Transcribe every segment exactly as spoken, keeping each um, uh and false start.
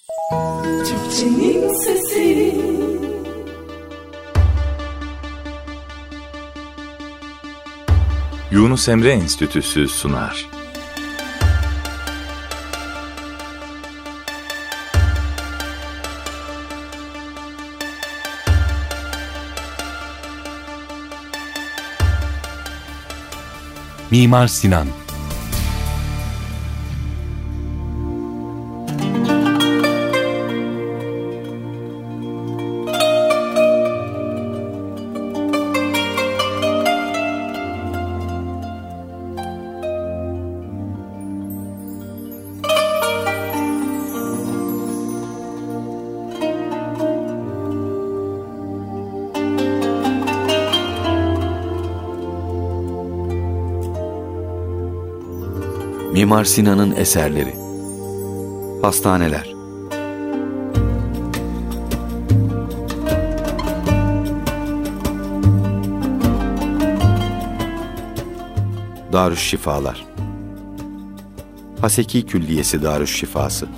Türkçenin sesi. Yunus Emre Enstitüsü sunar. Mimar Sinan. Mimar Sinan'ın eserleri. Hastaneler. Darüşşifalar. Haseki Külliyesi Darüşşifası.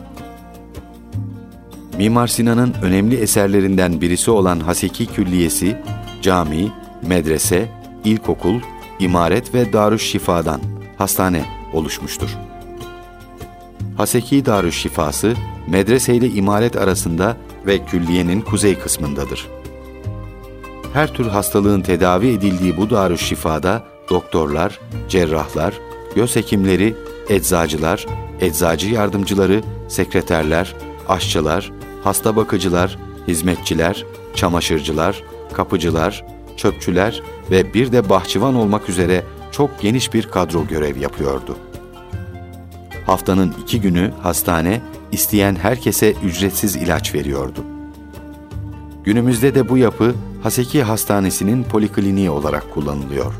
Mimar Sinan'ın önemli eserlerinden birisi olan Haseki Külliyesi, cami, medrese, ilkokul, imaret ve Darüşşifa'dan, hastane oluşmuştur. Haseki Darüşşifası, medrese ile imaret arasında ve külliyenin kuzey kısmındadır. Her tür hastalığın tedavi edildiği bu Darüşşifa'da doktorlar, cerrahlar, göz hekimleri, eczacılar, eczacı yardımcıları, sekreterler, aşçılar, hasta bakıcılar, hizmetçiler, çamaşırcılar, kapıcılar, çöpçüler ve bir de bahçıvan olmak üzere çok geniş bir kadro görev yapıyordu. Haftanın iki günü hastane, isteyen herkese ücretsiz ilaç veriyordu. Günümüzde de bu yapı Haseki Hastanesi'nin polikliniği olarak kullanılıyor.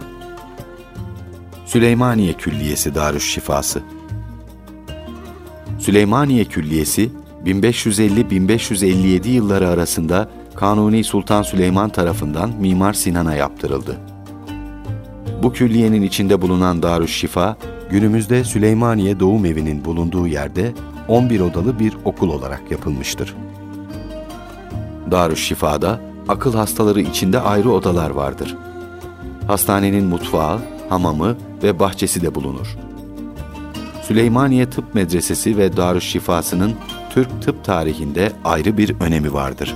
Süleymaniye Külliyesi Darüşşifası. Süleymaniye Külliyesi, bin beş yüz elli bin beş yüz elli yedi yılları arasında Kanuni Sultan Süleyman tarafından Mimar Sinan'a yaptırıldı. Bu külliyenin içinde bulunan Darüşşifa, günümüzde Süleymaniye Doğum Evi'nin bulunduğu yerde on bir odalı bir okul olarak yapılmıştır. Darüşşifa'da akıl hastaları içinde ayrı odalar vardır. Hastanenin mutfağı, hamamı ve bahçesi de bulunur. Süleymaniye Tıp Medresesi ve Darüşşifası'nın Türk tıp tarihinde ayrı bir önemi vardır.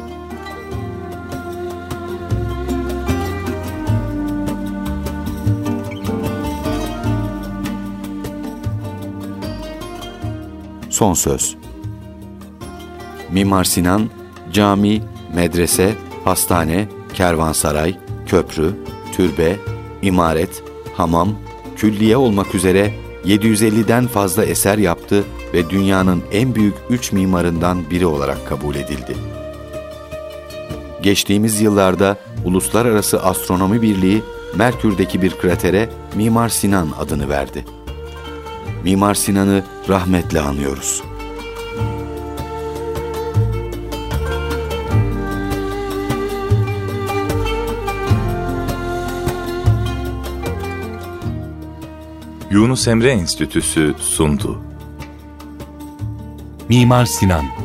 Son söz. Mimar Sinan, cami, medrese, hastane, kervansaray, köprü, türbe, imaret, hamam, külliye olmak üzere yedi yüz elliden fazla eser yaptı ve dünyanın en büyük üç mimarından biri olarak kabul edildi. Geçtiğimiz yıllarda Uluslararası Astronomi Birliği, Merkür'deki bir kratere Mimar Sinan adını verdi. Mimar Sinan'ı rahmetle anıyoruz. Yunus Emre Enstitüsü sundu. Mimar Sinan.